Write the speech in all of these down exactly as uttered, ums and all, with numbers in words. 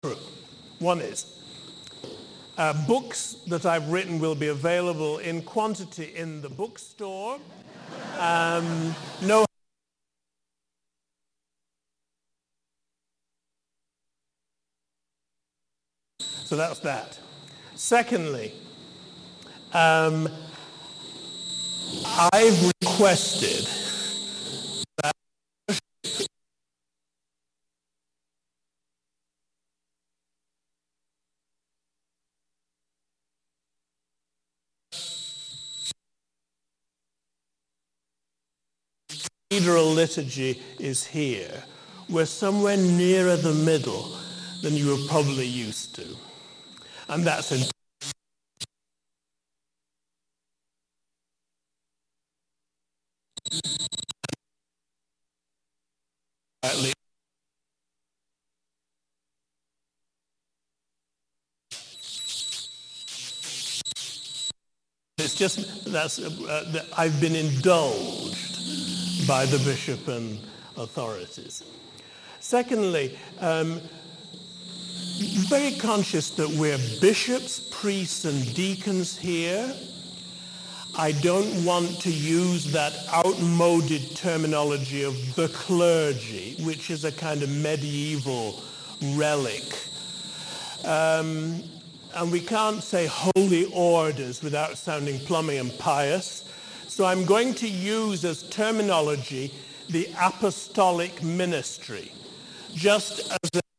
true. One is, uh, books that I've written will be available in quantity in the bookstore. Um, no So that's that. Secondly, um, I've requested that cathedral liturgy is here. We're somewhere nearer the middle than you were probably used to. And that's in It's just that's uh, that I've been indulged by the bishop and authorities. Secondly, um, very conscious that we're bishops, priests, and deacons here. I don't want to use that outmoded terminology of the clergy, which is a kind of medieval relic. Um, and we can't say holy orders without sounding plummy and pious. So I'm going to use as terminology the apostolic ministry, just as a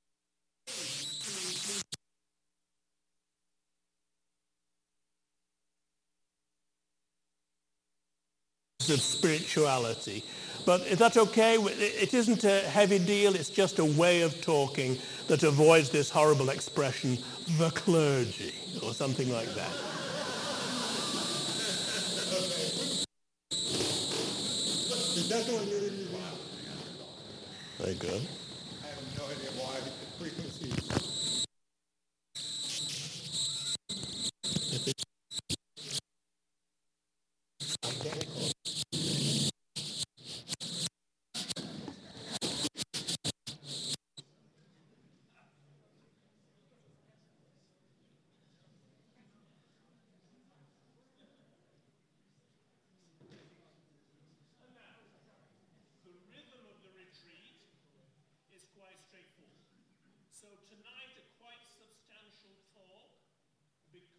of spirituality. But is that okay? It isn't a heavy deal, it's just a way of talking that avoids this horrible expression, the clergy, or something like that. Very good. I have no idea why the frequencies. So tonight, a quite substantial talk, a big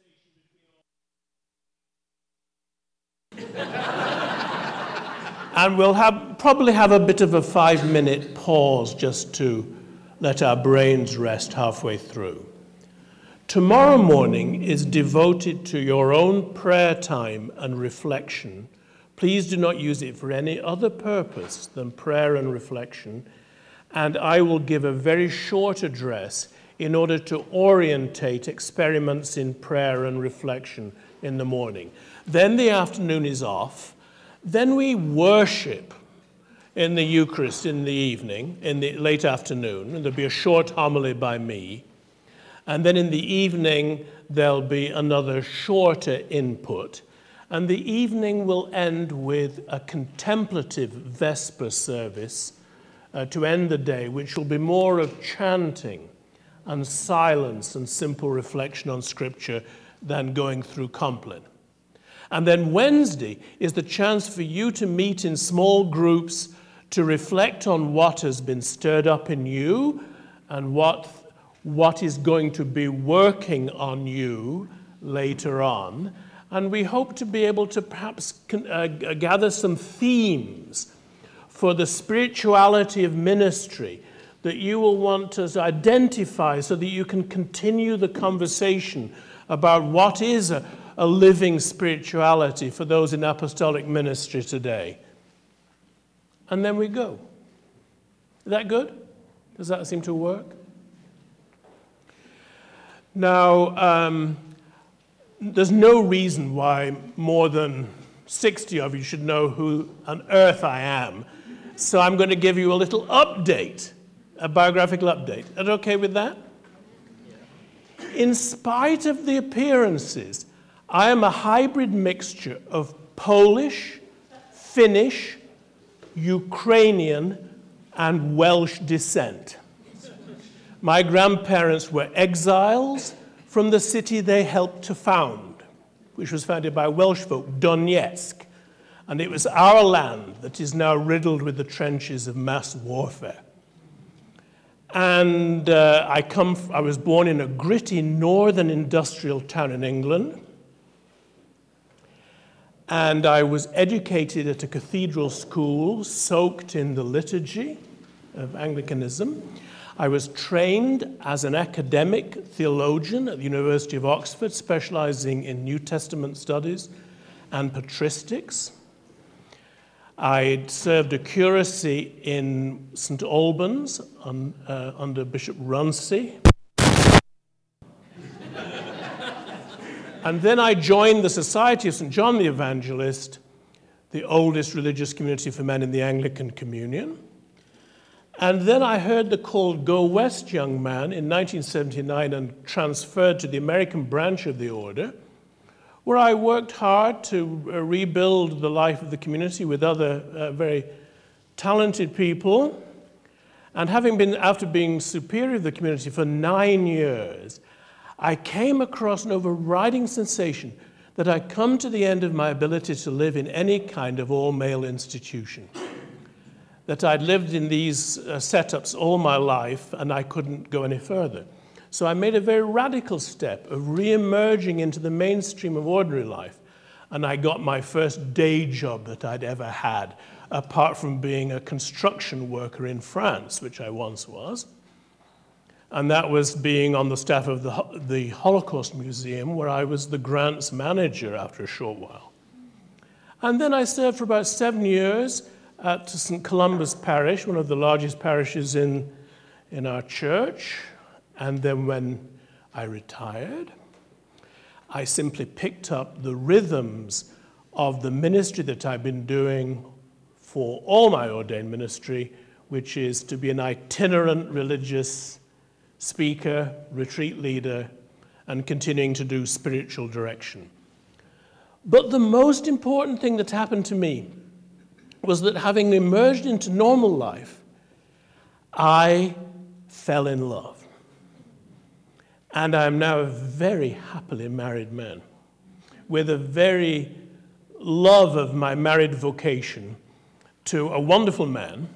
conversation between all. And we'll have probably have a bit of a five-minute pause just to let our brains rest halfway through. Tomorrow morning is devoted to your own prayer time and reflection. Please do not use it for any other purpose than prayer and reflection. And I will give a very short address in order to orientate experiments in prayer and reflection in the morning. Then the afternoon is off. Then we worship in the Eucharist in the evening, in the late afternoon, and there'll be a short homily by me. And then in the evening, there'll be another shorter input. And the evening will end with a contemplative Vesper service Uh, to end the day, which will be more of chanting and silence and simple reflection on Scripture than going through Compline. And then Wednesday is the chance for you to meet in small groups to reflect on what has been stirred up in you and what, what is going to be working on you later on. And we hope to be able to perhaps uh, gather some themes for the spirituality of ministry that you will want to identify so that you can continue the conversation about what is a, a living spirituality for those in apostolic ministry today. And then we go. Is that good? Does that seem to work? Now, um, there's no reason why more than sixty of you should know who on earth I am. So I'm going to give you a little update, a biographical update. Are you okay with that? In spite of the appearances, I am a hybrid mixture of Polish, Finnish, Ukrainian, and Welsh descent. My grandparents were exiles from the city they helped to found, which was founded by Welsh folk, Donetsk. And it was our land that is now riddled with the trenches of mass warfare. And uh, I, come, I was born in a gritty northern industrial town in England. And I was educated at a cathedral school, soaked in the liturgy of Anglicanism. I was trained as an academic theologian at the University of Oxford, specializing in New Testament studies and patristics. I served a curacy in Saint Albans on, uh, under Bishop Runcie. And then I joined the Society of Saint John the Evangelist, the oldest religious community for men in the Anglican Communion. And then I heard the call, Go West, young man, in nineteen seventy-nine and transferred to the American branch of the order, where I worked hard to uh, rebuild the life of the community with other uh, very talented people. And having been, after being superior of the community for nine years, I came across an overriding sensation that I'd come to the end of my ability to live in any kind of all-male institution. That I'd lived in these uh, setups all my life and I couldn't go any further. So I made a very radical step of re-emerging into the mainstream of ordinary life. And I got my first day job that I'd ever had, apart from being a construction worker in France, which I once was. And that was being on the staff of the, the Holocaust Museum, where I was the grants manager after a short while. And then I served for about seven years at Saint Columba's Parish, one of the largest parishes in, in our church. And then when I retired, I simply picked up the rhythms of the ministry that I've been doing for all my ordained ministry, which is to be an itinerant religious speaker, retreat leader, and continuing to do spiritual direction. But the most important thing that happened to me was that having emerged into normal life, I fell in love. And I'm now a very happily married man with a very love of my married vocation to a wonderful man.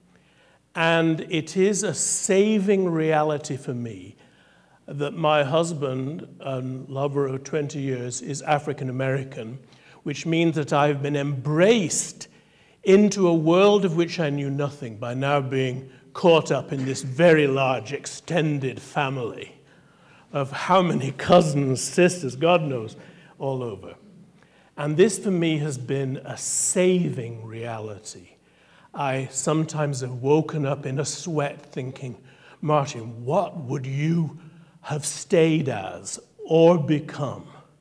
And it is a saving reality for me that my husband, and lover of twenty years, is African American, which means that I've been embraced into a world of which I knew nothing by now being caught up in this very large extended family of how many cousins, sisters, God knows, all over. And this for me has been a saving reality. I sometimes have woken up in a sweat thinking, Martin, what would you have stayed as or become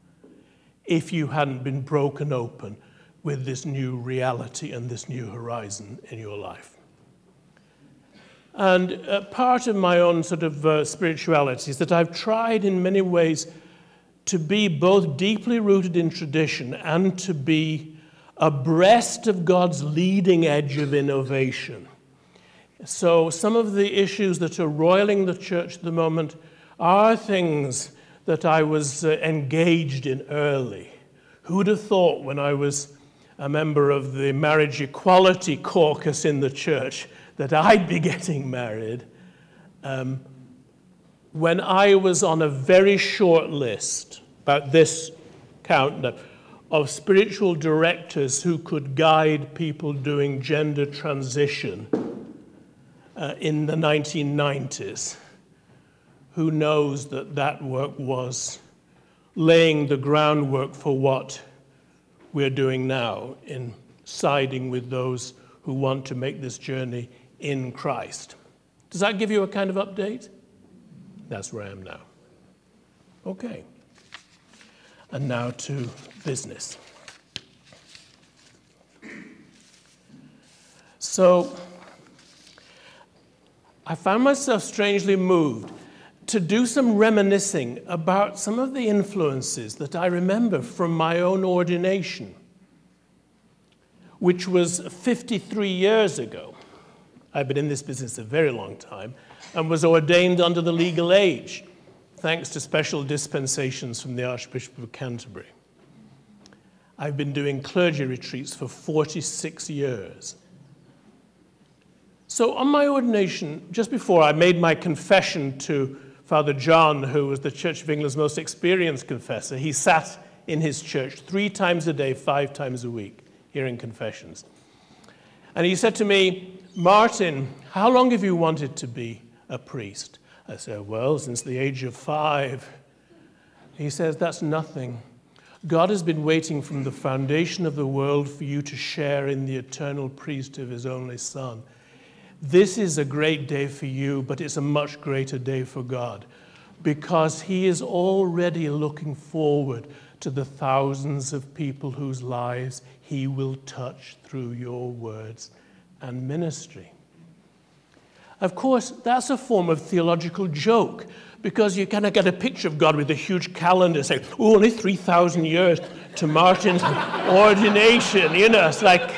if you hadn't been broken open with this new reality and this new horizon in your life? And uh, part of my own sort of uh, spirituality is that I've tried in many ways to be both deeply rooted in tradition and to be abreast of God's leading edge of innovation. So some of the issues that are roiling the church at the moment are things that I was uh, engaged in early. Who would have thought when I was a member of the marriage equality caucus in the church that I'd be getting married um, when I was on a very short list, about this count, of spiritual directors who could guide people doing gender transition uh, in the nineteen nineties. Who knows that that work was laying the groundwork for what we're doing now in siding with those who want to make this journey in Christ. Does that give you a kind of update? That's where I am now. Okay. And now to business. So I found myself strangely moved to do some reminiscing about some of the influences that I remember from my own ordination, which was fifty-three years ago. I've been in this business a very long time, and was ordained under the legal age, thanks to special dispensations from the Archbishop of Canterbury. I've been doing clergy retreats for forty-six years. So on my ordination, just before I made my confession to Father John, who was the Church of England's most experienced confessor, he sat in his church three times a day, five times a week, hearing confessions. And he said to me, "Martin, how long have you wanted to be a priest?" I said, "Well, since the age of five." He says, "That's nothing. God has been waiting from the foundation of the world for you to share in the eternal priesthood of his only Son. This is a great day for you, but it's a much greater day for God, because he is already looking forward to the thousands of people whose lives he will touch through your words and ministry." Of course, that's a form of theological joke, because you kind of get a picture of God with a huge calendar saying, "Oh, only three thousand years to Martin's ordination." You know, it's like...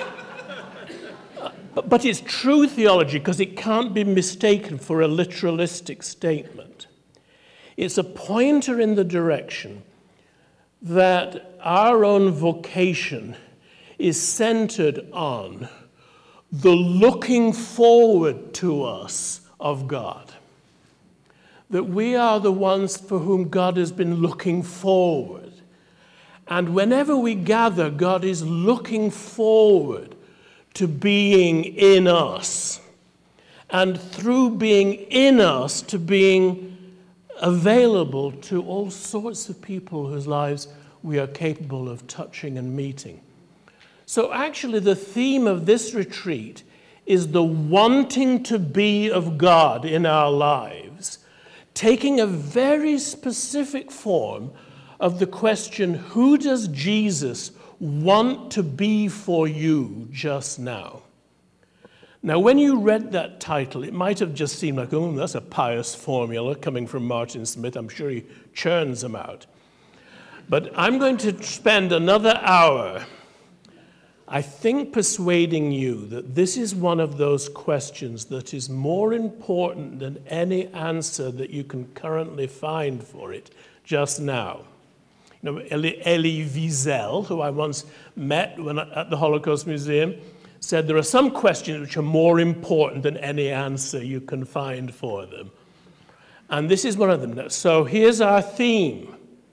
But it's true theology, because it can't be mistaken for a literalistic statement. It's a pointer in the direction that our own vocation is centered on the looking forward to us of God. That we are the ones for whom God has been looking forward. And whenever we gather, God is looking forward to being in us, and through being in us, to being available to all sorts of people whose lives we are capable of touching and meeting. So actually the theme of this retreat is the wanting to be of God in our lives, taking a very specific form of the question, who does Jesus want to be for you just now? Now, when you read that title, it might have just seemed like, oh, that's a pious formula coming from Martin Smith. I'm sure he churns them out. But I'm going to spend another hour, I think, persuading you that this is one of those questions that is more important than any answer that you can currently find for it just now. You know, Elie, Elie Wiesel, who I once met when, at the Holocaust Museum, said there are some questions which are more important than any answer you can find for them. And this is one of them. So here's our theme.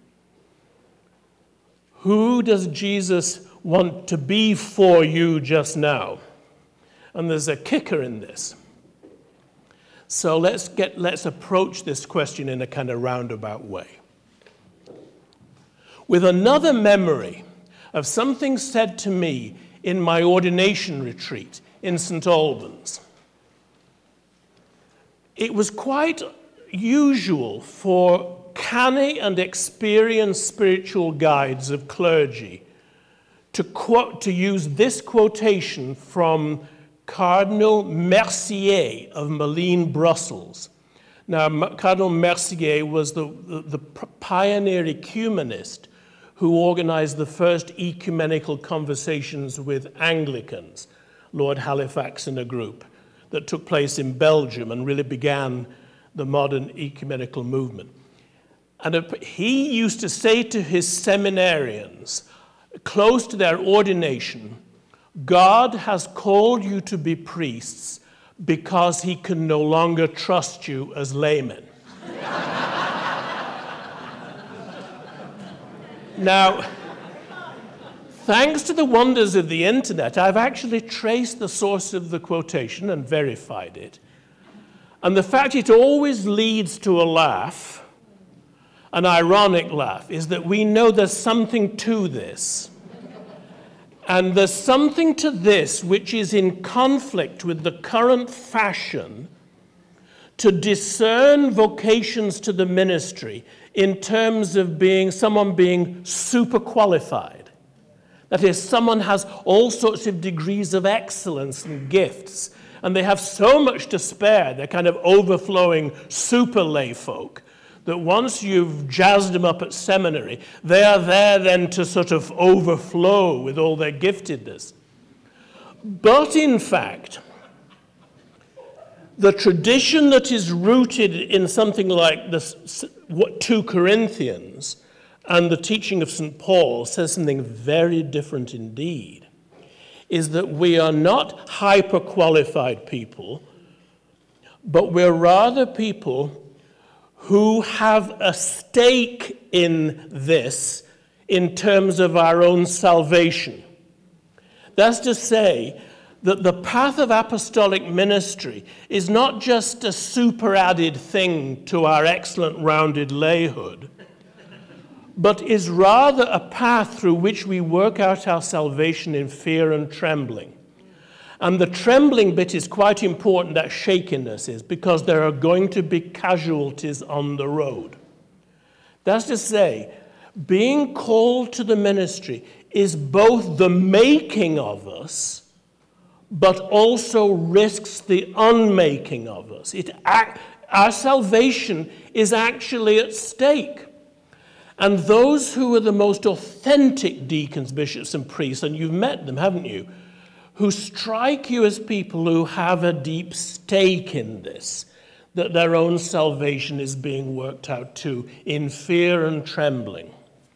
Who does Jesus want to be for you just now? And there's a kicker in this. So let's get, let's approach this question in a kind of roundabout way, with another memory of something said to me in my ordination retreat in Saint Albans. It was quite usual for canny and experienced spiritual guides of clergy to quote, to use this quotation from Cardinal Mercier of Malines, Brussels. Now, Cardinal Mercier was the, the, the pioneer ecumenist who organized the first ecumenical conversations with Anglicans, Lord Halifax and a group, that took place in Belgium and really began the modern ecumenical movement. And he used to say to his seminarians, close to their ordination, God has called you to be priests because he can no longer trust you as laymen. Now, thanks to the wonders of the internet, I've actually traced the source of the quotation and verified it. And the fact it always leads to a laugh, an ironic laugh, is that we know there's something to this. And there's something to this which is in conflict with the current fashion to discern vocations to the ministry in terms of being someone being super qualified. That is, someone has all sorts of degrees of excellence and gifts, and they have so much to spare, they're kind of overflowing super lay folk, that once you've jazzed them up at seminary, they are there then to sort of overflow with all their giftedness. But in fact, the tradition that is rooted in something like this, what, two Corinthians and the teaching of Saint Paul says something very different indeed, is that we are not hyper-qualified people, but we're rather people who have a stake in this in terms of our own salvation. That's to say that the path of apostolic ministry is not just a super-added thing to our excellent rounded layhood, but is rather a path through which we work out our salvation in fear and trembling. And the trembling bit is quite important, that shakiness is, because there are going to be casualties on the road. That's to say, being called to the ministry is both the making of us, but also risks the unmaking of us. It, our salvation is actually at stake. And those who are the most authentic deacons, bishops, and priests, and you've met them, haven't you, who strike you as people who have a deep stake in this, that their own salvation is being worked out too, in fear and trembling.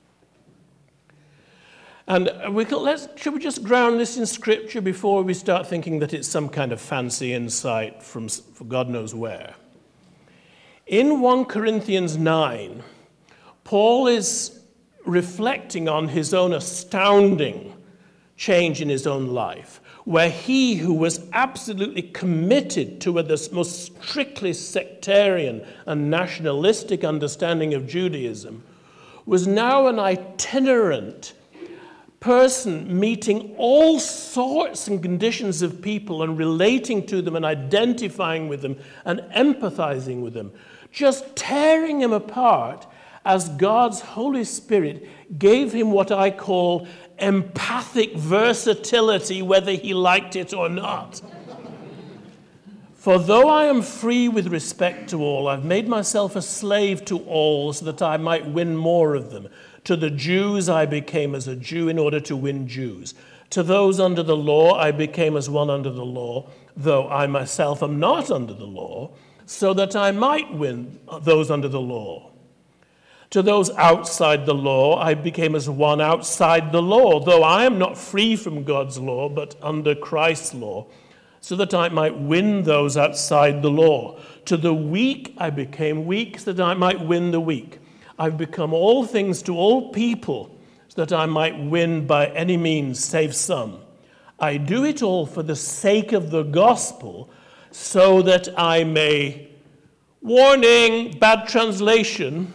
And we can, let's, should we just ground this in Scripture before we start thinking that it's some kind of fancy insight from God knows where? In First Corinthians nine, Paul is reflecting on his own astounding change in his own life, where he who was absolutely committed to the most strictly sectarian and nationalistic understanding of Judaism was now an itinerant person meeting all sorts and conditions of people and relating to them and identifying with them and empathizing with them, just tearing them apart as God's Holy Spirit gave him what I call empathic versatility, whether he liked it or not. For though I am free with respect to all, I've made myself a slave to all so that I might win more of them. To the Jews I became as a Jew in order to win Jews. To those under the law I became as one under the law, though I myself am not under the law, so that I might win those under the law. To those outside the law, I became as one outside the law, though I am not free from God's law, but under Christ's law, so that I might win those outside the law. To the weak, I became weak, so that I might win the weak. I've become all things to all people, so that I might win by any means, save some. I do it all for the sake of the gospel, so that I may, warning, bad translation,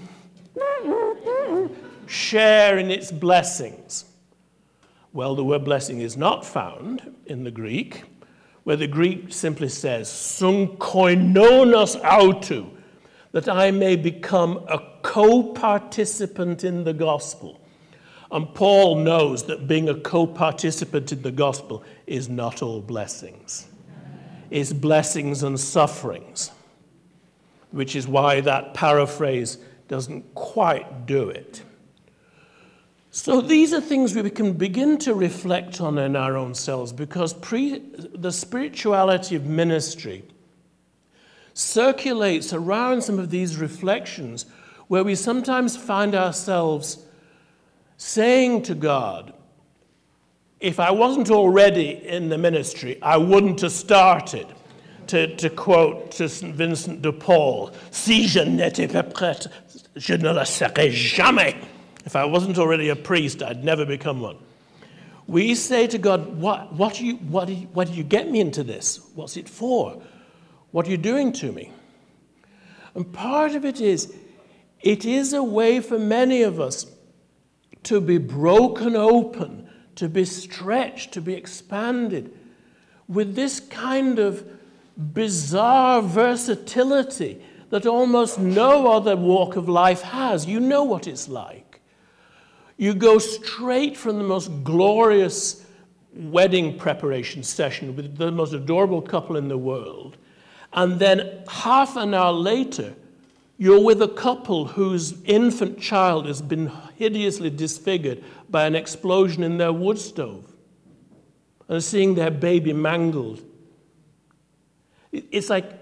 share in its blessings. Well, the word blessing is not found in the Greek, where the Greek simply says, "Sun koinonos autou," that I may become a co-participant in the gospel. And Paul knows that being a co-participant in the gospel is not all blessings. It's blessings and sufferings, which is why that paraphrase doesn't quite do it. So these are things we can begin to reflect on in our own selves, because pre, the spirituality of ministry circulates around some of these reflections where we sometimes find ourselves saying to God, if I wasn't already in the ministry, I wouldn't have started. To, to quote to Saint Vincent de Paul, si je n'étais pas prête, je ne le serai jamais. If I wasn't already a priest, I'd never become one. We say to God, what, what, do you, what, do you, what do you get me into this? What's it for? What are you doing to me? And part of it is, it is a way for many of us to be broken open, to be stretched, to be expanded with this kind of bizarre versatility that almost no other walk of life has. You know what it's like. You go straight from the most glorious wedding preparation session with the most adorable couple in the world, and then half an hour later, you're with a couple whose infant child has been hideously disfigured by an explosion in their wood stove, and seeing their baby mangled. It's like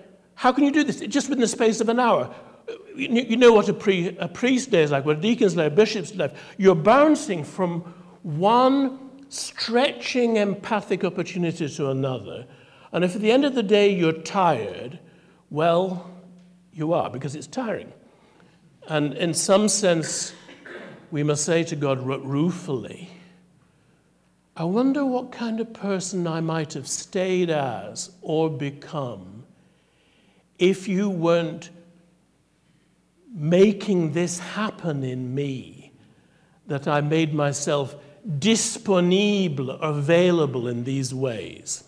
How can you do this? Just within the space of an hour. You, you know what a, pre, a priest day is like, what a deacon's life, a bishop's life. You're bouncing from one stretching empathic opportunity to another. And if at the end of the day you're tired, well, you are, because it's tiring. And in some sense, we must say to God ruefully, I wonder what kind of person I might have stayed as or become if you weren't making this happen in me, that I made myself disponible, available in these ways.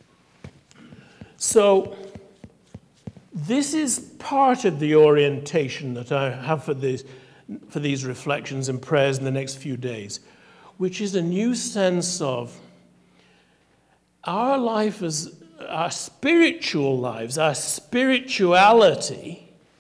So this is part of the orientation that I have for these, for these reflections and prayers in the next few days, which is a new sense of our life as our spiritual lives, our spirituality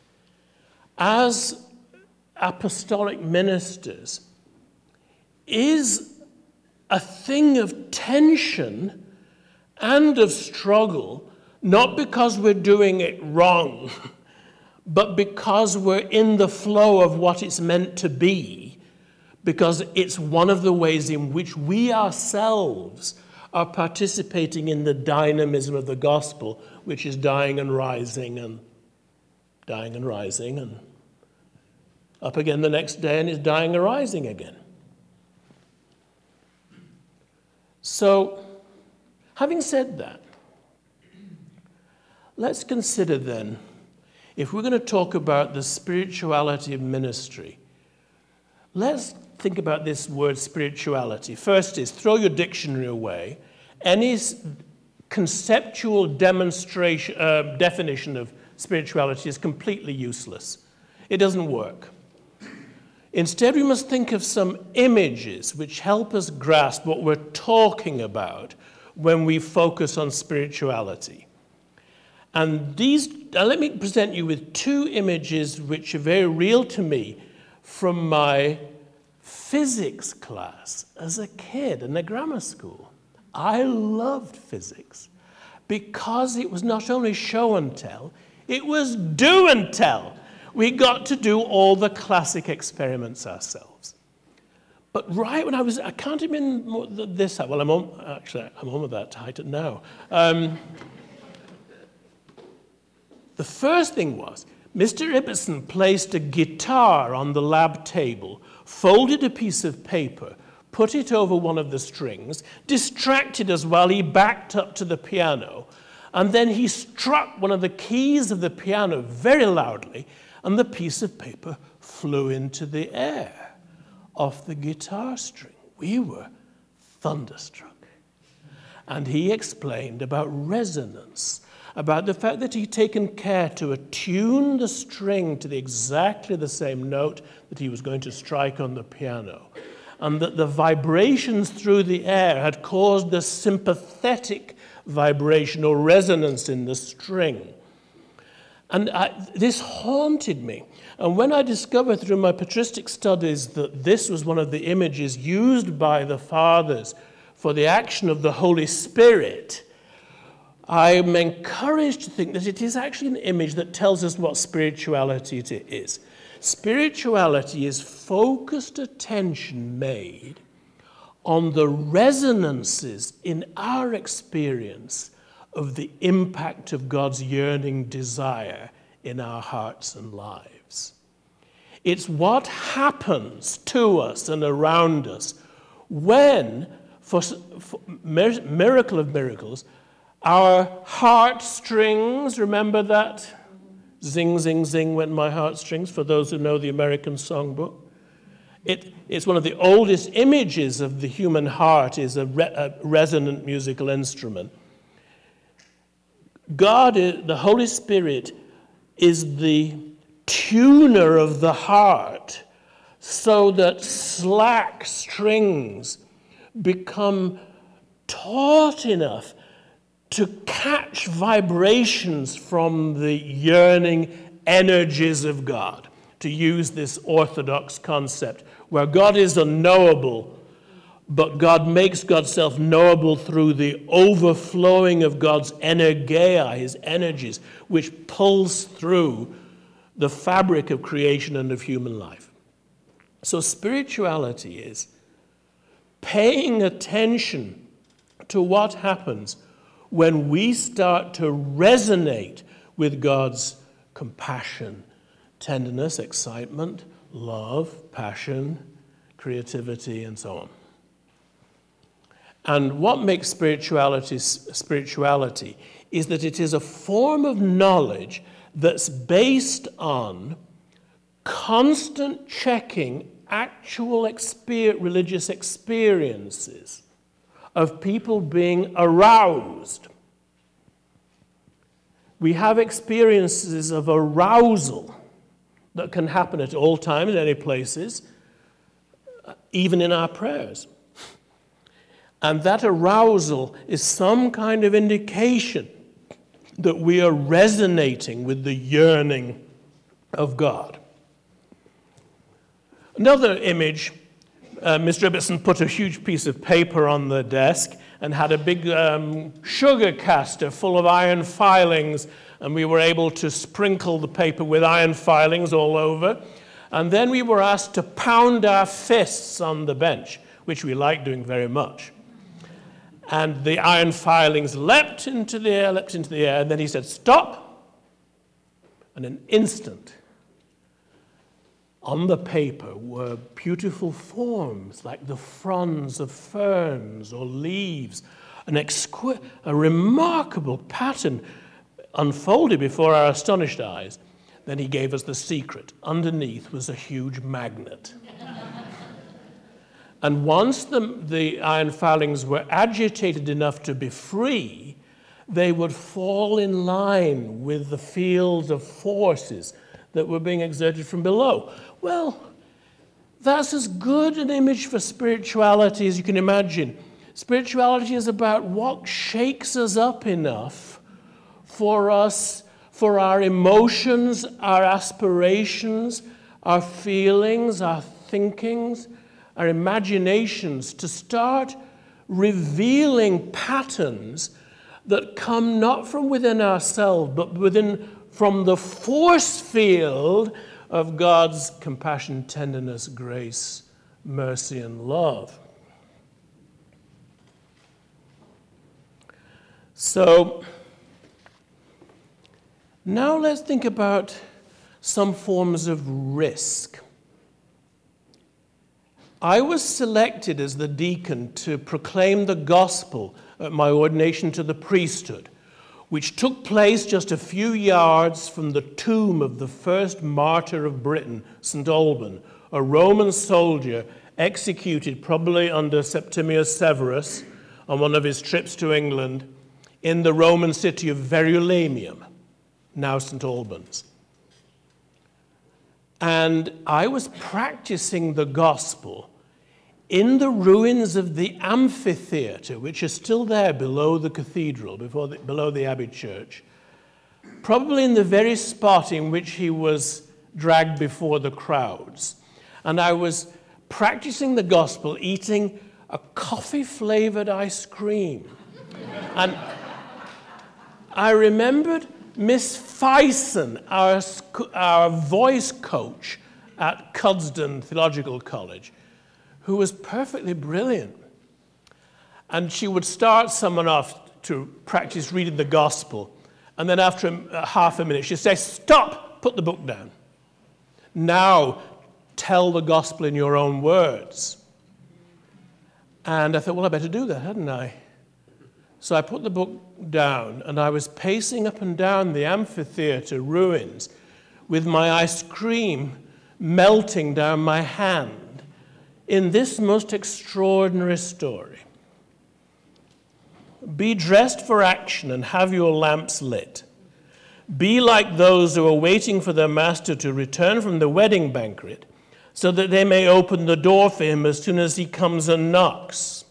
as apostolic ministers is a thing of tension and of struggle, not because we're doing it wrong, but because we're in the flow of what it's meant to be, because it's one of the ways in which we ourselves are participating in the dynamism of the gospel, which is dying and rising and dying and rising and up again the next day and is dying and rising again. So, having said that, let's consider then, if we're going to talk about the spirituality of ministry, let's think about this word spirituality. First is, throw your dictionary away. Any conceptual demonstration, uh, definition of spirituality is completely useless. It doesn't work. Instead, we must think of some images which help us grasp what we're talking about when we focus on spirituality. And these, uh, let me present you with two images which are very real to me from my physics class as a kid in the grammar school. I loved physics because it was not only show and tell, it was do and tell. We got to do all the classic experiments ourselves. But right when I was, I can't even this, well, I'm on, actually, I'm on with that title now. Um, the first thing was, Mister Ibbotson placed a guitar on the lab table, folded a piece of paper, put it over one of the strings, distracted us while he backed up to the piano, and then he struck one of the keys of the piano very loudly, and the piece of paper flew into the air off the guitar string. We were thunderstruck. And he explained about resonance, about the fact that he'd taken care to attune the string to the exactly the same note that he was going to strike on the piano, and that the vibrations through the air had caused a sympathetic vibration or resonance in the string. And I, this haunted me. And when I discovered through my patristic studies that this was one of the images used by the fathers for the action of the Holy Spirit, I am encouraged to think that it is actually an image that tells us what spirituality it is. Spirituality is focused attention made on the resonances in our experience of the impact of God's yearning desire in our hearts and lives. It's what happens to us and around us when, for, for miracle of miracles, our heartstrings, remember that? Zing, zing, zing went my heartstrings, for those who know the American songbook. It, it's one of the oldest images of the human heart is a, re, a resonant musical instrument. God, the Holy Spirit, is the tuner of the heart so that slack strings become taut enough to catch vibrations from the yearning energies of God, to use this orthodox concept, where God is unknowable, but God makes God's self knowable through the overflowing of God's energeia, his energies, which pulls through the fabric of creation and of human life. So spirituality is paying attention to what happens when we start to resonate with God's compassion, tenderness, excitement, love, passion, creativity, and so on. And what makes spirituality spirituality is that it is a form of knowledge that's based on constant checking actual exper- religious experiences of people being aroused. We have experiences of arousal that can happen at all times, any places, even in our prayers. And that arousal is some kind of indication that we are resonating with the yearning of God. Another image, uh, Mister Ibbotson put a huge piece of paper on the desk and had a big um, sugar caster full of iron filings, and we were able to sprinkle the paper with iron filings all over. And then we were asked to pound our fists on the bench, which we like doing very much. And the iron filings leapt into the air, leapt into the air, and then he said, "Stop!" And an instant, on the paper were beautiful forms like the fronds of ferns or leaves, an exqui- a remarkable pattern unfolded before our astonished eyes. Then he gave us the secret. Underneath was a huge magnet. And once the, the iron filings were agitated enough to be free, they would fall in line with the fields of forces that were being exerted from below. Well, that's as good an image for spirituality as you can imagine. Spirituality is about what shakes us up enough for us, for our emotions, our aspirations, our feelings, our thinkings, our imaginations to start revealing patterns that come not from within ourselves, but within from the force field of God's compassion, tenderness, grace, mercy, and love. So now let's think about some forms of risk. I was selected as the deacon to proclaim the gospel at my ordination to the priesthood, which took place just a few yards from the tomb of the first martyr of Britain, Saint Alban, a Roman soldier executed probably under Septimius Severus on one of his trips to England in the Roman city of Verulamium, now Saint Albans. And I was practicing the gospel in the ruins of the amphitheater, which are still there below the cathedral, before the, below the Abbey Church, probably in the very spot in which he was dragged before the crowds. And I was practicing the gospel, eating a coffee-flavored ice cream. And I remembered Miss Fyson, our, our voice coach at Cuddesdon Theological College, who was perfectly brilliant. And she would start someone off to practice reading the gospel, and then after a, half a minute, she'd say, "Stop, put the book down. Now tell the gospel in your own words." And I thought, well, I better do that, hadn't I? So I put the book down, and I was pacing up and down the amphitheater ruins with my ice cream melting down my hand in this most extraordinary story. Be dressed for action and have your lamps lit. Be like those who are waiting for their master to return from the wedding banquet, so that they may open the door for him as soon as he comes and knocks.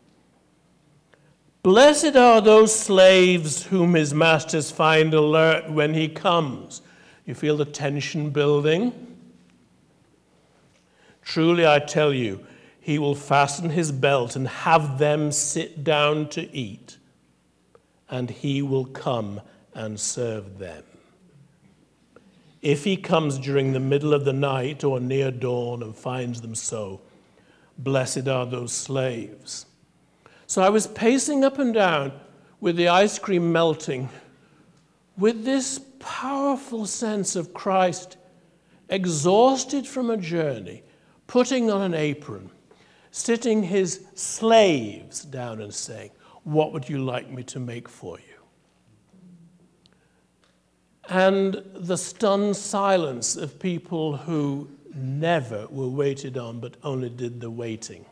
Blessed are those slaves whom his masters find alert when he comes. You feel the tension building? Truly, I tell you, he will fasten his belt and have them sit down to eat, and he will come and serve them. If he comes during the middle of the night or near dawn and finds them so, blessed are those slaves. So I was pacing up and down with the ice cream melting, with this powerful sense of Christ exhausted from a journey, putting on an apron, sitting his slaves down and saying, "What would you like me to make for you?" And the stunned silence of people who never were waited on but only did the waiting.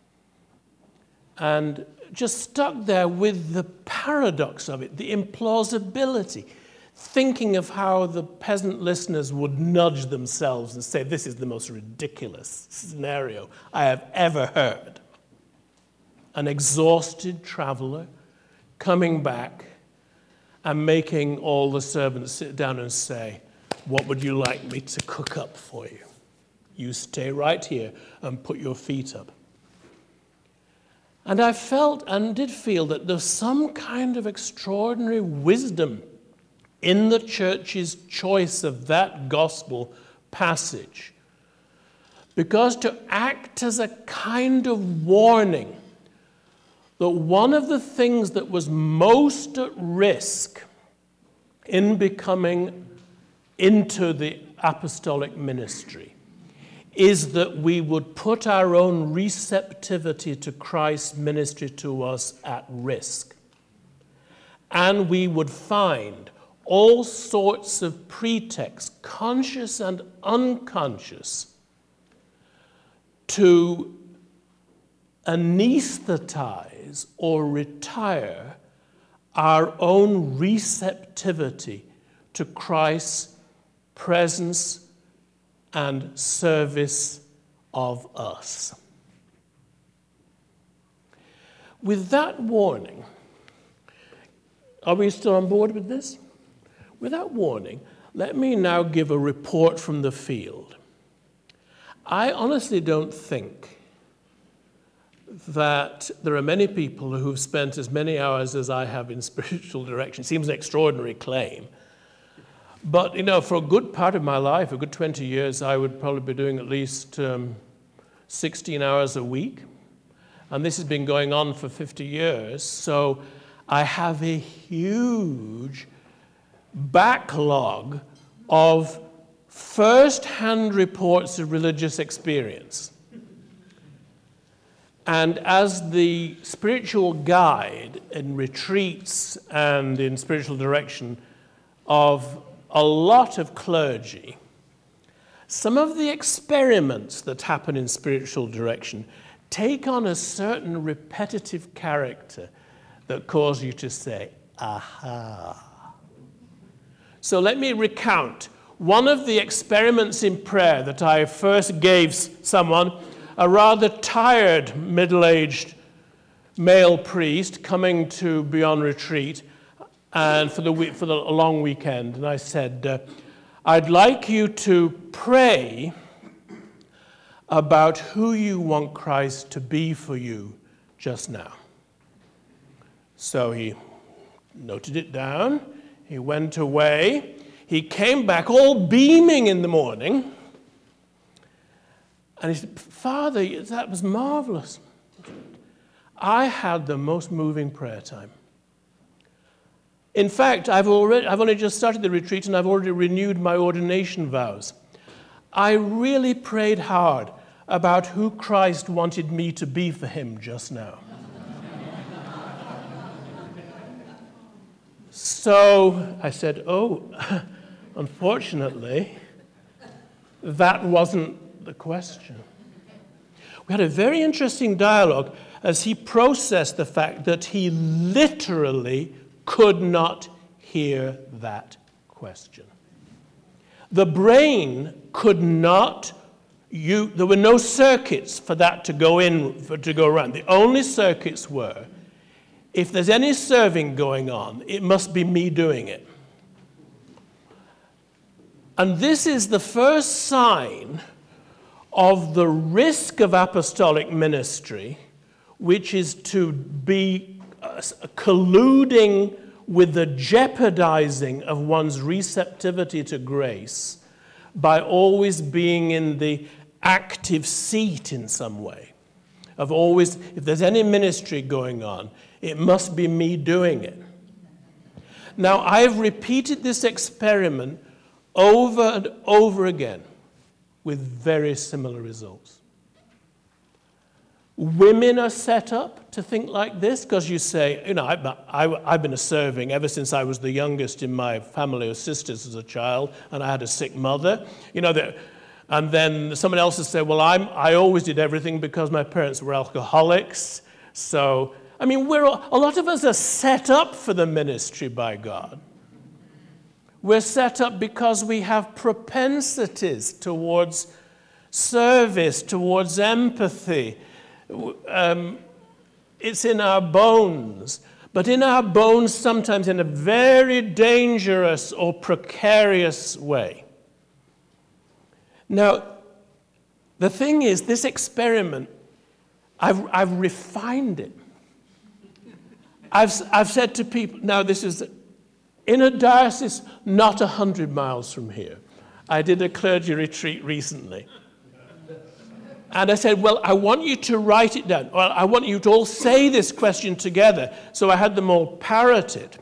And just stuck there with the paradox of it, the implausibility, thinking of how the peasant listeners would nudge themselves and say, "This is the most ridiculous scenario I have ever heard." An exhausted traveler coming back and making all the servants sit down and say, "What would you like me to cook up for you? You stay right here and put your feet up." And I felt and did feel that there's some kind of extraordinary wisdom in the church's choice of that gospel passage. Because to act as a kind of warning that one of the things that was most at risk in becoming into the apostolic ministry is that we would put our own receptivity to Christ's ministry to us at risk. And we would find all sorts of pretexts, conscious and unconscious, to anesthetize or retire our own receptivity to Christ's presence and service of us. With that warning, are we still on board with this? With that warning, let me now give a report from the field. I honestly don't think that there are many people who've spent as many hours as I have in spiritual direction. It seems an extraordinary claim. But, you know, for a good part of my life, a good twenty years, I would probably be doing at least um, sixteen hours a week. And this has been going on for fifty years. So I have a huge backlog of first-hand reports of religious experience. And as the spiritual guide in retreats and in spiritual direction of a lot of clergy, some of the experiments that happen in spiritual direction take on a certain repetitive character that cause you to say, aha. So let me recount one of the experiments in prayer that I first gave someone, a rather tired middle-aged male priest coming to Beyond Retreat and for the week, for the long weekend. And I said, uh, I'd like you to pray about who you want Christ to be for you just now. So he noted it down. He went away. He came back all beaming in the morning. And he said, Father, that was marvelous. I had the most moving prayer time. In fact, I've, already, I've only just started the retreat and I've already renewed my ordination vows. I really prayed hard about who Christ wanted me to be for him just now. So I said, oh, unfortunately, that wasn't the question. We had a very interesting dialogue as he processed the fact that he literally could not hear that question. The brain could not, you, there were no circuits for that to go in, for, to go around. The only circuits were, if there's any serving going on, it must be me doing it. And this is the first sign of the risk of apostolic ministry, which is to be uh, colluding with the jeopardizing of one's receptivity to grace by always being in the active seat in some way. Of always, if there's any ministry going on, it must be me doing it. Now, I've repeated this experiment over and over again with very similar results. Women are set up to think like this because you say, you know, I, I, I've been a serving ever since I was the youngest in my family of sisters as a child, and I had a sick mother. You know, the, and then someone else has said, well, I'm, I always did everything because my parents were alcoholics. So, I mean, we're, a lot of us are set up for the ministry by God. We're set up because we have propensities towards service, towards empathy. Um, it's in our bones, but in our bones sometimes in a very dangerous or precarious way. Now, the thing is, this experiment, I've, I've refined it. I've, I've said to people, now this is in a diocese not a hundred miles from here. I did a clergy retreat recently. And I said, well, I want you to write it down. Well, I want you to all say this question together. So I had them all parrot it.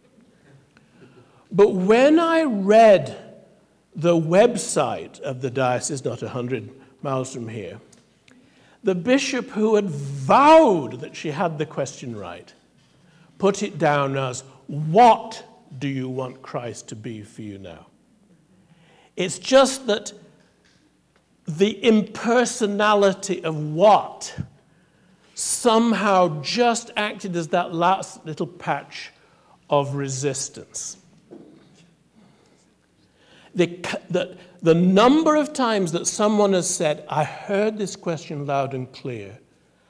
But when I read the website of the diocese, not a hundred miles from here, the bishop who had vowed that she had the question right put it down as, what do you want Christ to be for you now? It's just that the impersonality of what somehow just acted as that last little patch of resistance. The, the, the number of times that someone has said, I heard this question loud and clear,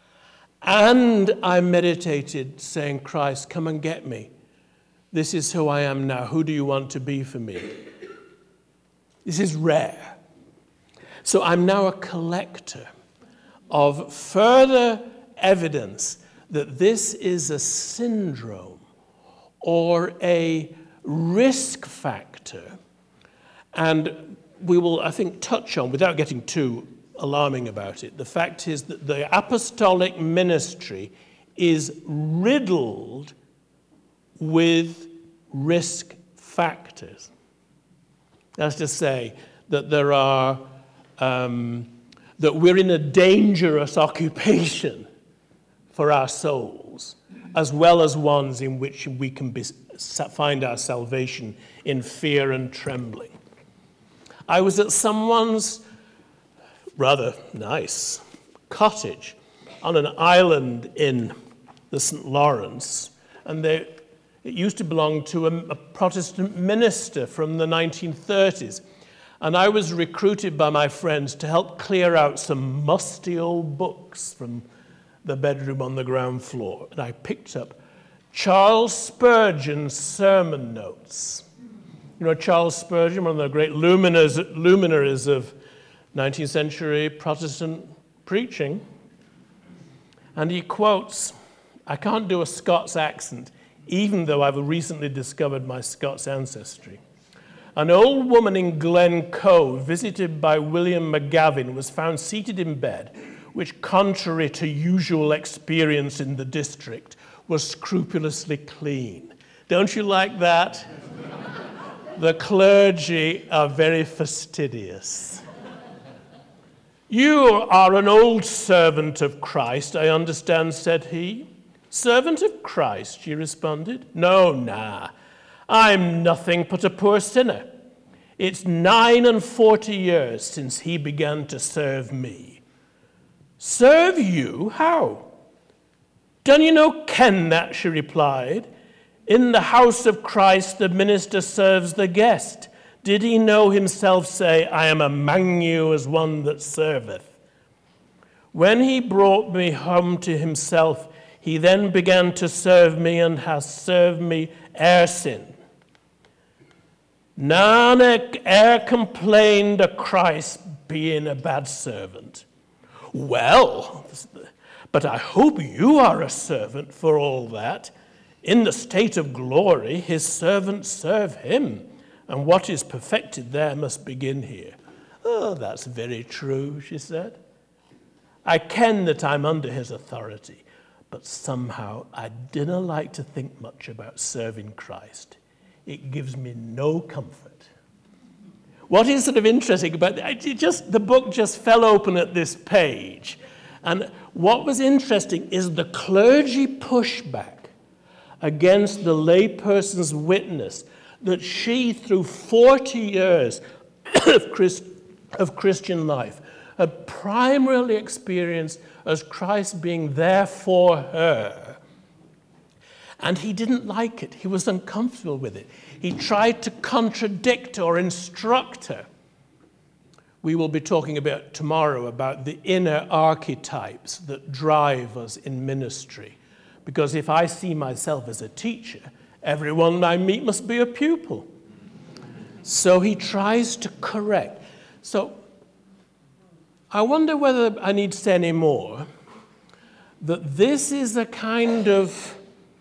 and I meditated saying, Christ, come and get me. This is who I am now. Who do you want to be for me? This is rare. So I'm now a collector of further evidence that this is a syndrome or a risk factor. And we will, I think, touch on, without getting too alarming about it, the fact is that the apostolic ministry is riddled with risk factors. That's to say that there are Um, that we're in a dangerous occupation for our souls, as well as ones in which we can be, find our salvation in fear and trembling. I was at someone's rather nice cottage on an island in the Saint Lawrence, and they, it used to belong to a, a Protestant minister from the nineteen thirties. And I was recruited by my friends to help clear out some musty old books from the bedroom on the ground floor. And I picked up Charles Spurgeon's sermon notes. You know, Charles Spurgeon, one of the great luminaries, luminaries of nineteenth century Protestant preaching. And he quotes, I can't do a Scots accent, even though I've recently discovered my Scots ancestry. An old woman in Glen Cove, visited by William McGavin, was found seated in bed, which, contrary to usual experience in the district, was scrupulously clean. Don't you like that? The clergy are very fastidious. You are an old servant of Christ, I understand, said he. Servant of Christ, she responded. No, nah. I'm nothing but a poor sinner. It's nine and forty years since he began to serve me. Serve you? How? Don't you know ken that, she replied. In the house of Christ, the minister serves the guest. Did he know himself say, I am among you as one that serveth? When he brought me home to himself, he then began to serve me and has served me ere sin. None e'er complained of Christ being a bad servant. Well, but I hope you are a servant for all that. In the state of glory, his servants serve him, and what is perfected there must begin here. Oh, that's very true, she said. I ken that I'm under his authority, but somehow I dinna like to think much about serving Christ. It gives me no comfort. What is sort of interesting about it, it just the book just fell open at this page. And what was interesting is the clergy pushback against the layperson's witness that she, through forty years of, Christ, of Christian life, had primarily experienced as Christ being there for her. And he didn't like it. He was uncomfortable with it. He tried to contradict or instruct her. We will be talking about tomorrow about the inner archetypes that drive us in ministry. Because if I see myself as a teacher, everyone I meet must be a pupil. So he tries to correct. So I wonder whether I need to say any more, that this is a kind of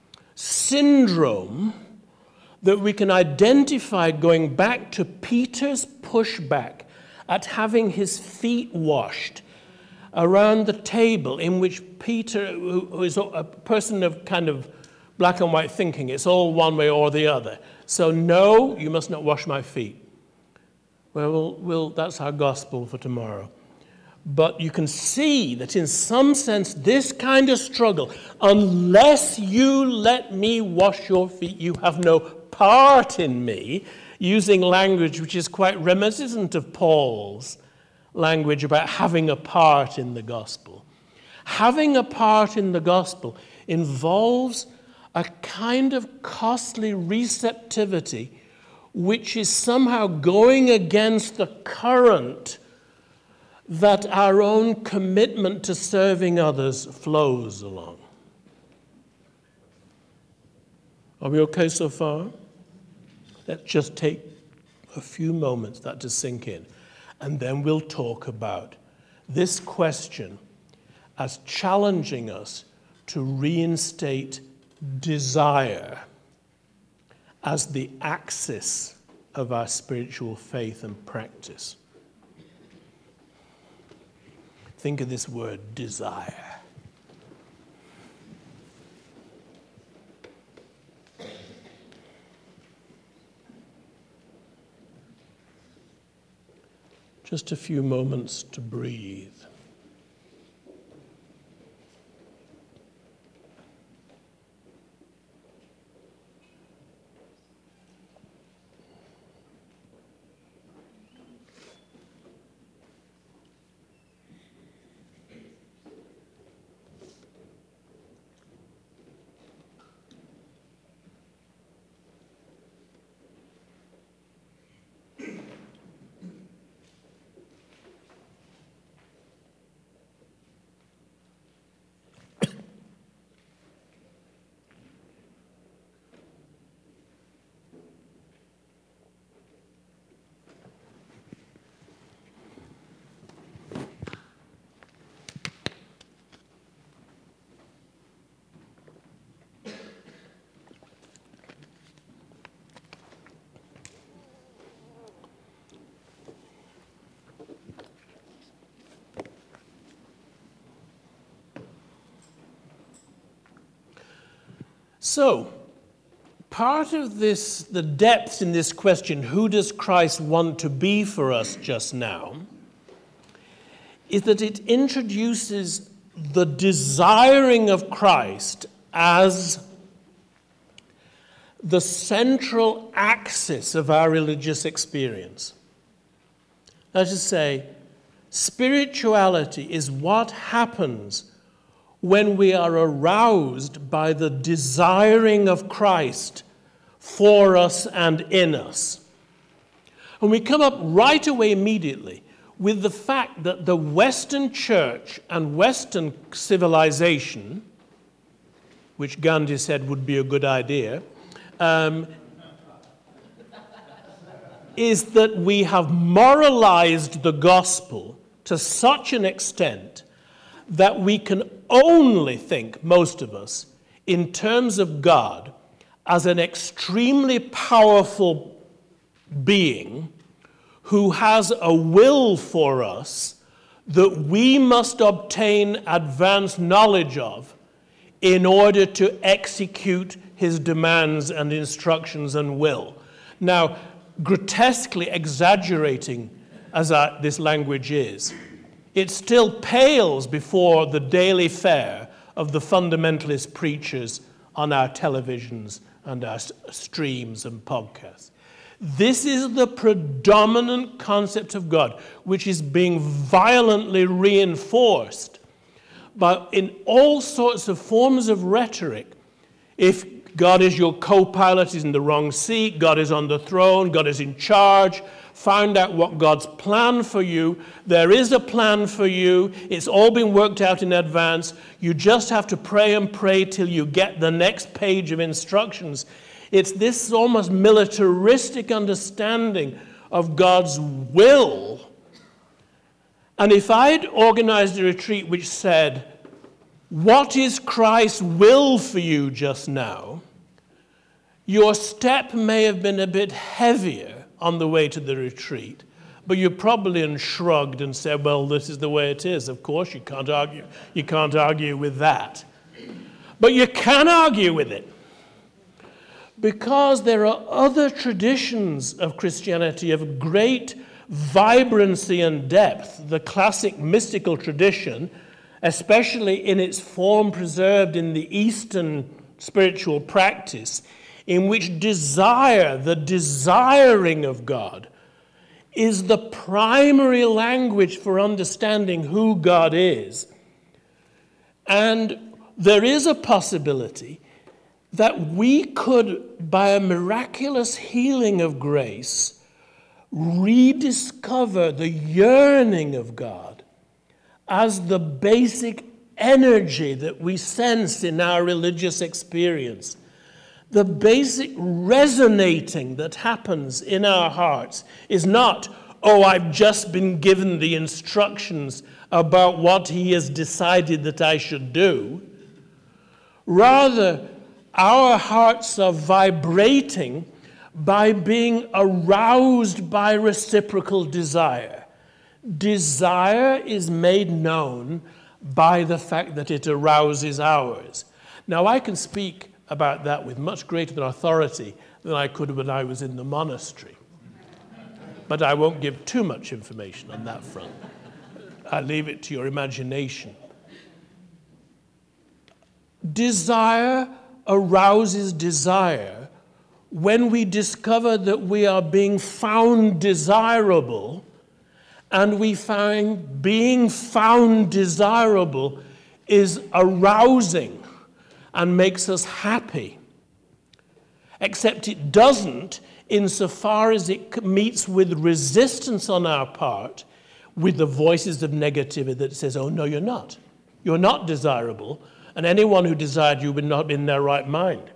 syndrome that we can identify going back to Peter's pushback at having his feet washed around the table in which Peter, who is a person of kind of black and white thinking, it's all one way or the other. So no, you must not wash my feet. Well, we'll, we'll that's our gospel for tomorrow. But you can see that in some sense, this kind of struggle, unless you let me wash your feet, you have no part in me, using language which is quite reminiscent of Paul's language about having a part in the gospel. Having a part in the gospel involves a kind of costly receptivity which is somehow going against the current that our own commitment to serving others flows along. Are we okay so far? Let's just take a few moments that to sink in, and then we'll talk about this question as challenging us to reinstate desire as the axis of our spiritual faith and practice. Think of this word, desire. Just a few moments to breathe. So, part of this, the depth in this question, who does Christ want to be for us just now, is that it introduces the desiring of Christ as the central axis of our religious experience. That is to say, spirituality is what happens when we are aroused by the desiring of Christ for us and in us. And we come up right away immediately with the fact that the Western church and Western civilization, which Gandhi said would be a good idea, um, is that we have moralized the gospel to such an extent that we can only think, most of us, in terms of God as an extremely powerful being who has a will for us that we must obtain advanced knowledge of in order to execute his demands and instructions and will. Now, grotesquely exaggerating as I, this language is, it still pales before the daily fare of the fundamentalist preachers on our televisions and our streams and podcasts. This is the predominant concept of God, which is being violently reinforced by, in all sorts of forms of rhetoric. If God is your co-pilot, he's in the wrong seat, God is on the throne, God is in charge, find out what God's plan for you. There is a plan for you. It's all been worked out in advance. You just have to pray and pray till you get the next page of instructions. It's this almost militaristic understanding of God's will. And if I'd organized a retreat which said, what is Christ's will for you just now? Your step may have been a bit heavier on the way to the retreat, but you probably shrugged and said, well, this is the way it is. Of course, you can't argue. You can't argue with that. But you can argue with it, because there are other traditions of Christianity of great vibrancy and depth. The classic mystical tradition, especially in its form preserved in the Eastern spiritual practice, in which desire, the desiring of God, is the primary language for understanding who God is. And there is a possibility that we could, by a miraculous healing of grace, rediscover the yearning of God as the basic energy that we sense in our religious experience. The basic resonating that happens in our hearts is not, oh, I've just been given the instructions about what he has decided that I should do. Rather, our hearts are vibrating by being aroused by reciprocal desire. Desire is made known by the fact that it arouses ours. Now, I can speak about that with much greater authority than I could when I was in the monastery. But I won't give too much information on that front. I leave it to your imagination. Desire arouses desire when we discover that we are being found desirable, and we find being found desirable is arousing and makes us happy. Except it doesn't insofar as it meets with resistance on our part, with the voices of negativity that says, oh, no, you're not. You're not desirable, and anyone who desired you would not be in their right mind.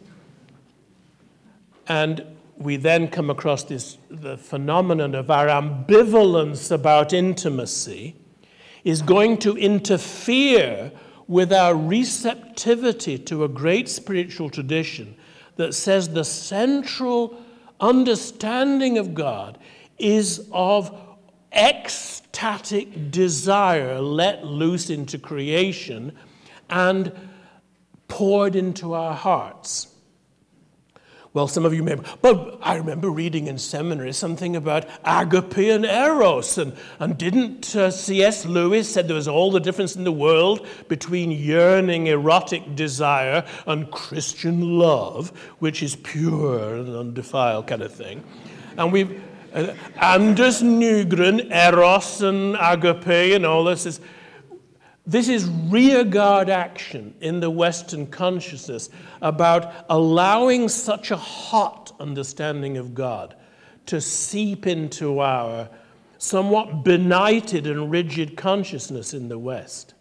And we then come across this, the phenomenon of our ambivalence about intimacy is going to interfere with our receptivity to a great spiritual tradition that says the central understanding of God is of ecstatic desire let loose into creation and poured into our hearts. Well, some of you may, but I remember reading in seminary something about agape and eros, and, and didn't uh, C S Lewis said there was all the difference in the world between yearning erotic desire and Christian love, which is pure and undefiled kind of thing. And we've, uh, Anders Nygren, eros and agape and all this is, This is rearguard action in the Western consciousness about allowing such a hot understanding of God to seep into our somewhat benighted and rigid consciousness in the West.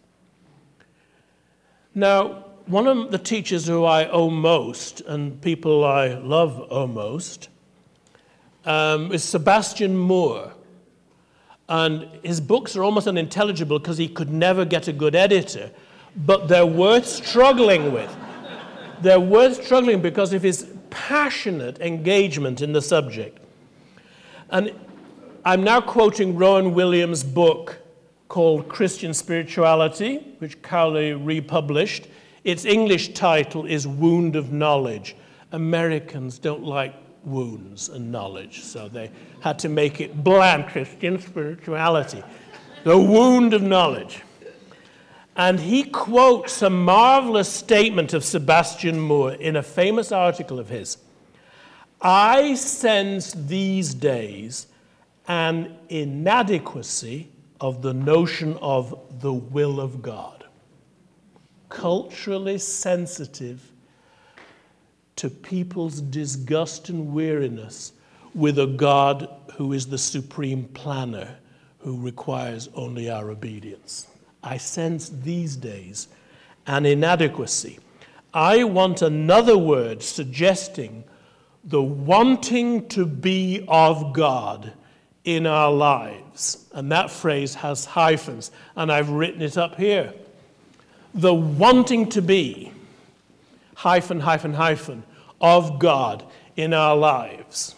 Now, one of the teachers who I owe most, and people I love owe most, um, is Sebastian Moore. And his books are almost unintelligible because he could never get a good editor, but they're worth struggling with. They're worth struggling because of his passionate engagement in the subject. And I'm now quoting Rowan Williams' book called Christian Spirituality, which Cowley republished. Its English title is Wound of Knowledge. Americans don't like wounds and knowledge, so they had to make it bland, Christian Spirituality, the wound of knowledge. And he quotes a marvelous statement of Sebastian Moore in a famous article of his. I sense these days an inadequacy of the notion of the will of God. Culturally sensitive to people's disgust and weariness with a God who is the supreme planner, who requires only our obedience. I sense these days an inadequacy. I want another word suggesting the wanting to be of God in our lives. And that phrase has hyphens, and I've written it up here. The wanting to be, hyphen, hyphen, hyphen, of God in our lives.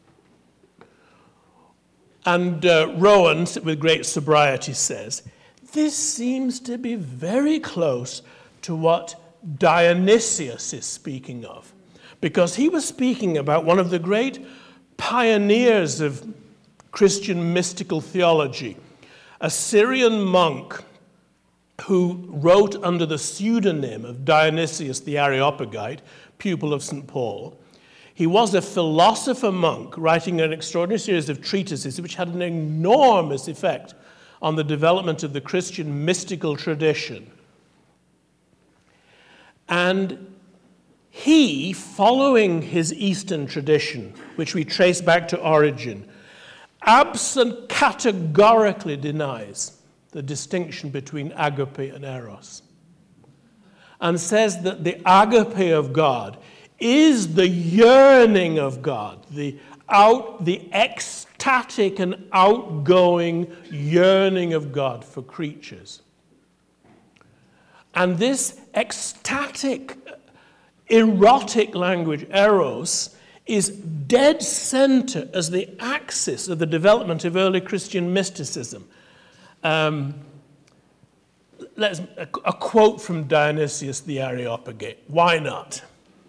And uh, Rowan, with great sobriety, says, this seems to be very close to what Dionysius is speaking of, because he was speaking about one of the great pioneers of Christian mystical theology, a Syrian monk who wrote under the pseudonym of Dionysius the Areopagite, pupil of Saint Paul. He was a philosopher monk writing an extraordinary series of treatises which had an enormous effect on the development of the Christian mystical tradition. And he, following his Eastern tradition, which we trace back to Origen, absent categorically denies the distinction between agape and eros, and says that the agape of God is the yearning of God, the out, the ecstatic and outgoing yearning of God for creatures. And this ecstatic, erotic language, eros, is dead center as the axis of the development of early Christian mysticism. Um, let's, a, a quote from Dionysius the Areopagite. Why not?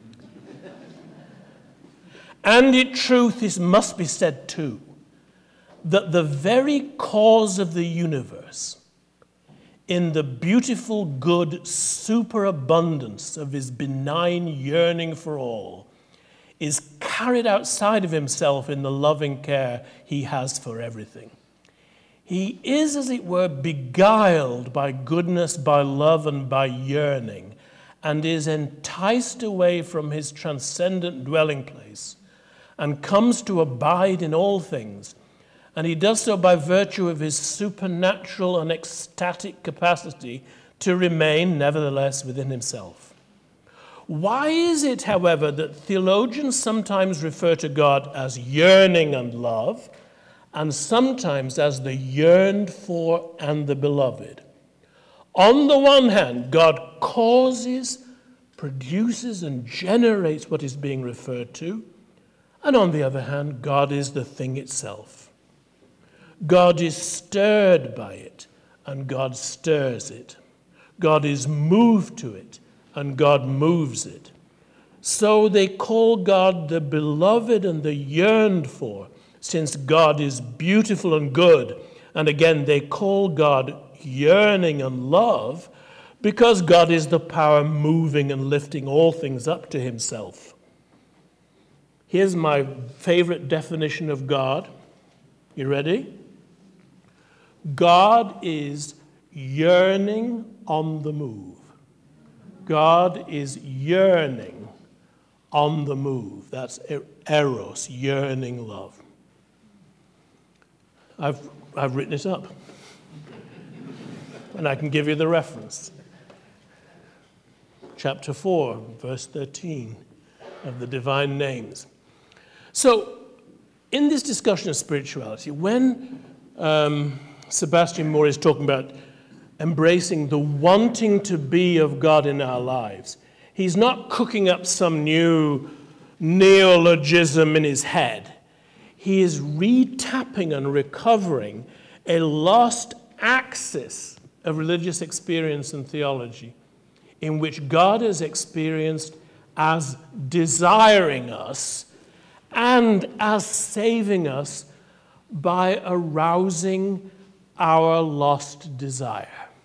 And in truth, this must be said too, that the very cause of the universe, in the beautiful, good superabundance of his benign yearning for all, is carried outside of himself in the loving care he has for everything. He is, as it were, beguiled by goodness, by love, and by yearning, and is enticed away from his transcendent dwelling place, and comes to abide in all things. And he does so by virtue of his supernatural and ecstatic capacity to remain, nevertheless, within himself. Why is it, however, that theologians sometimes refer to God as yearning and love, and sometimes as the yearned for and the beloved? On the one hand, God causes, produces, and generates what is being referred to, and on the other hand, God is the thing itself. God is stirred by it, and God stirs it. God is moved to it, and God moves it. So they call God the beloved and the yearned for, since God is beautiful and good. And again, they call God yearning and love, because God is the power moving and lifting all things up to himself. Here's my favorite definition of God. You ready? God is yearning on the move. God is yearning on the move. That's eros, yearning love. I've, I've written it up. And I can give you the reference. Chapter four, verse thirteen of the Divine Names. So, in this discussion of spirituality, when um, Sebastian Moore is talking about embracing the wanting to be of God in our lives, he's not cooking up some new neologism in his head. He is re-tapping and recovering a lost axis of religious experience and theology in which God is experienced as desiring us and as saving us by arousing our lost desire.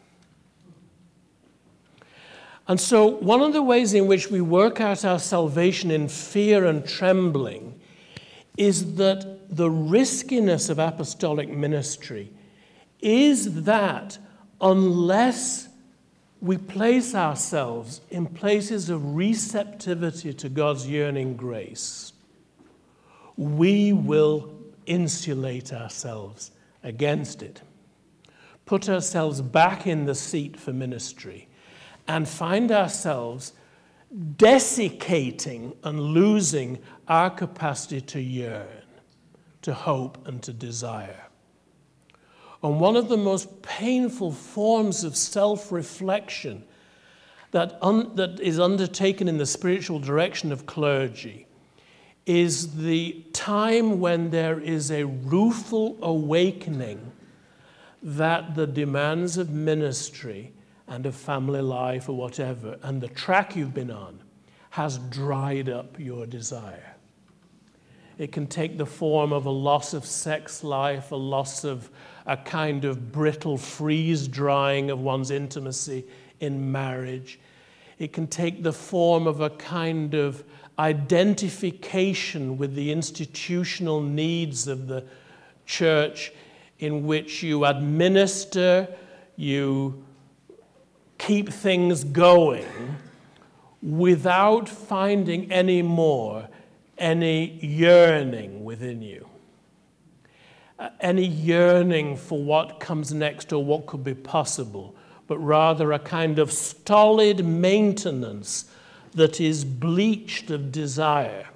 And so one of the ways in which we work out our salvation in fear and trembling is that the riskiness of apostolic ministry is that unless we place ourselves in places of receptivity to God's yearning grace, we will insulate ourselves against it, put ourselves back in the seat for ministry, and find ourselves desiccating and losing our capacity to yearn, to hope, and to desire. And one of the most painful forms of self-reflection that, un- that is undertaken in the spiritual direction of clergy is the time when there is a rueful awakening that the demands of ministry and of family life or whatever, and the track you've been on, has dried up your desire. It can take the form of a loss of sex life, a loss of a kind of brittle freeze-drying of one's intimacy in marriage. It can take the form of a kind of identification with the institutional needs of the church in which you administer, you keep things going without finding any more any yearning within you. Uh, any yearning for what comes next or what could be possible, but rather a kind of stolid maintenance that is bleached of desire.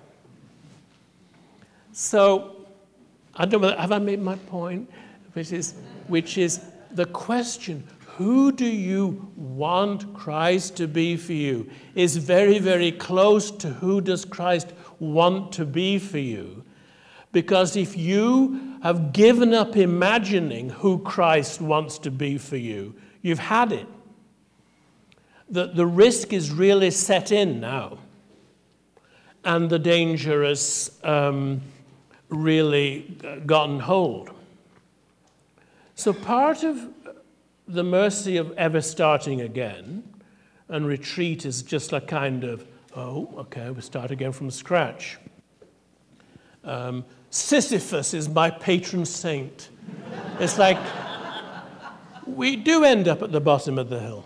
So, I don't know, have I made my point? Which is, which is the question, who do you want Christ to be for you, is very, very close to who does Christ want to be for you. Because if you have given up imagining who Christ wants to be for you, you've had it. The, the risk is really set in now. And the danger has um, really gotten hold. So part of the mercy of ever starting again, and retreat is just a kind of, oh, okay, we start again from scratch. Um, Sisyphus is my patron saint. It's like, we do end up at the bottom of the hill.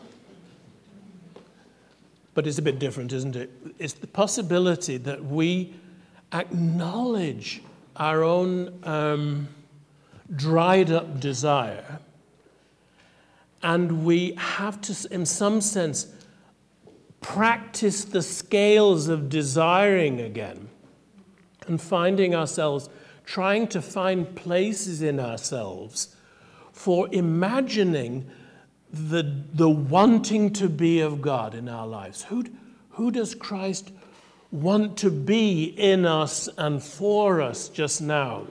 But it's a bit different, isn't it? It's the possibility that we acknowledge our own um, dried up desire, and we have to, in some sense, practice the scales of desiring again, and finding ourselves, trying to find places in ourselves for imagining the, the wanting to be of God in our lives. Who, who does Christ want to be in us and for us just now?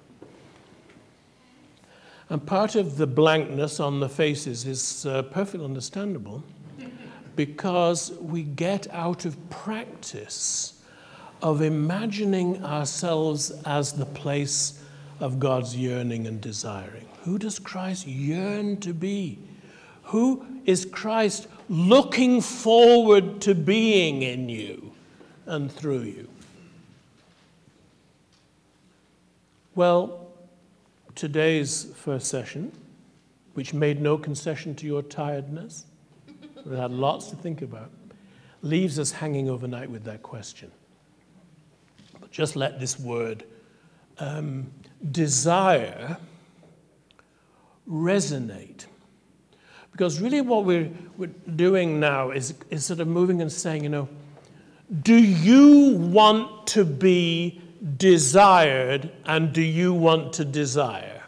And part of the blankness on the faces is uh, perfectly understandable, because we get out of practice of imagining ourselves as the place of God's yearning and desiring. Who does Christ yearn to be? Who is Christ looking forward to being in you and through you? Well, today's first session, which made no concession to your tiredness, we had lots to think about, leaves us hanging overnight with that question. But just let this word, um, desire, resonate. Because really what we're, we're doing now is, is sort of moving and saying, you know, do you want to be desired and do you want to desire?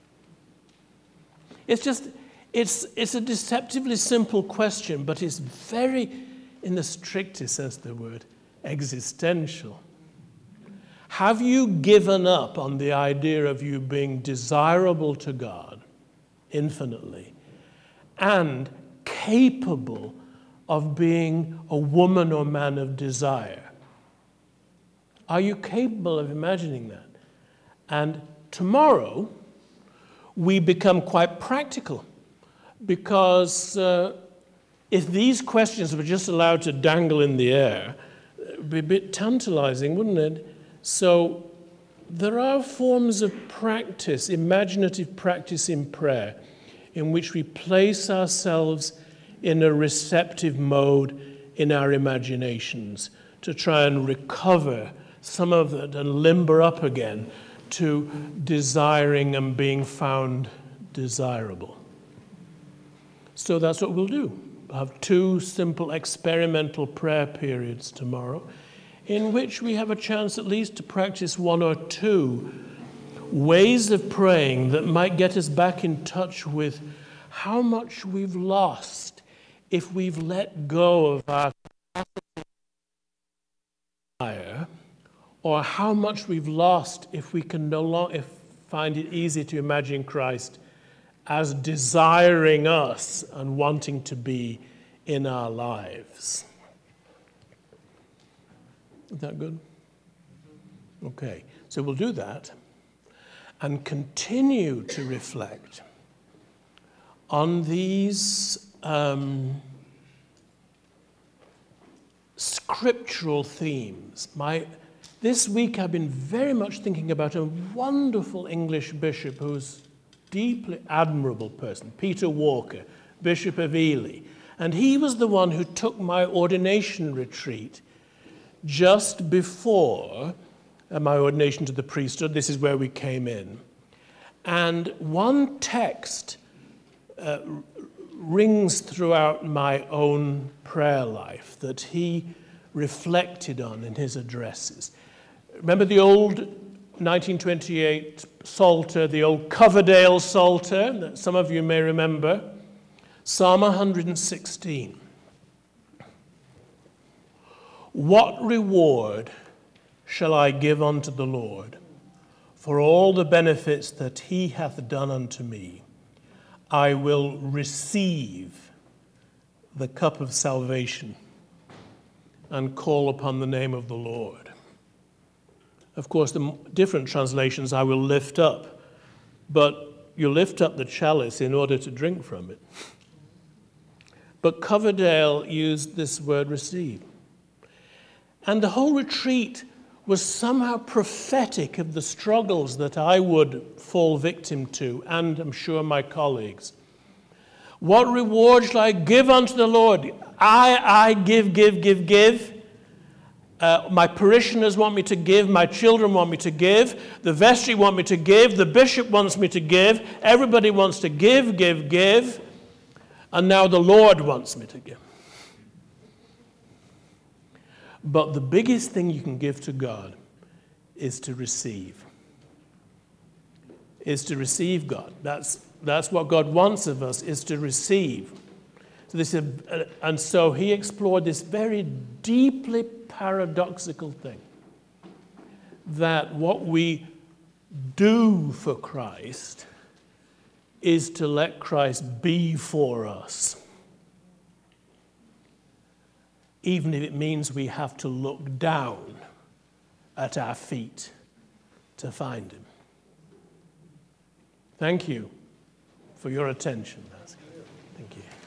It's just, it's, it's a deceptively simple question, but it's very, in the strictest sense of the word, existential. Have you given up on the idea of you being desirable to God infinitely and capable of being a woman or man of desire? Are you capable of imagining that? And tomorrow, we become quite practical, because uh, if these questions were just allowed to dangle in the air, it would be a bit tantalizing, wouldn't it? So there are forms of practice, imaginative practice in prayer, in which we place ourselves in a receptive mode in our imaginations to try and recover some of it and limber up again to desiring and being found desirable. So that's what we'll do. We'll have two simple experimental prayer periods tomorrow in which we have a chance at least to practice one or two ways of praying that might get us back in touch with how much we've lost if we've let go of our desire, or how much we've lost if we can no longer find it easy to imagine Christ as desiring us and wanting to be in our lives. Is that good? Okay, so we'll do that and continue to reflect on these um, scriptural themes. My, this week I've been very much thinking about a wonderful English bishop who's deeply admirable person, Peter Walker, Bishop of Ely. And he was the one who took my ordination retreat just before uh, my ordination to the priesthood. This is where we came in. And one text uh, rings throughout my own prayer life that he reflected on in his addresses. Remember the old nineteen twenty-eight Psalter, the old Coverdale Psalter that some of you may remember? Psalm one hundred sixteen. What reward shall I give unto the Lord for all the benefits that he hath done unto me? I will receive the cup of salvation and call upon the name of the Lord. Of course, the different translations, I will lift up, but you lift up the chalice in order to drink from it. But Coverdale used this word receive. And the whole retreat was somehow prophetic of the struggles that I would fall victim to, and I'm sure my colleagues. What reward shall I give unto the Lord? I, I give, give, give, give. Uh, my parishioners want me to give. My children want me to give. The vestry want me to give. The bishop wants me to give. Everybody wants to give, give, give. And now the Lord wants me to give. But the biggest thing you can give to God is to receive. Is to receive God. That's, that's what God wants of us, is to receive. So this is, uh, and so he explored this very deeply paradoxical thing, that what we do for Christ is to let Christ be for us, even if it means we have to look down at our feet to find him. Thank you for your attention. Thank you.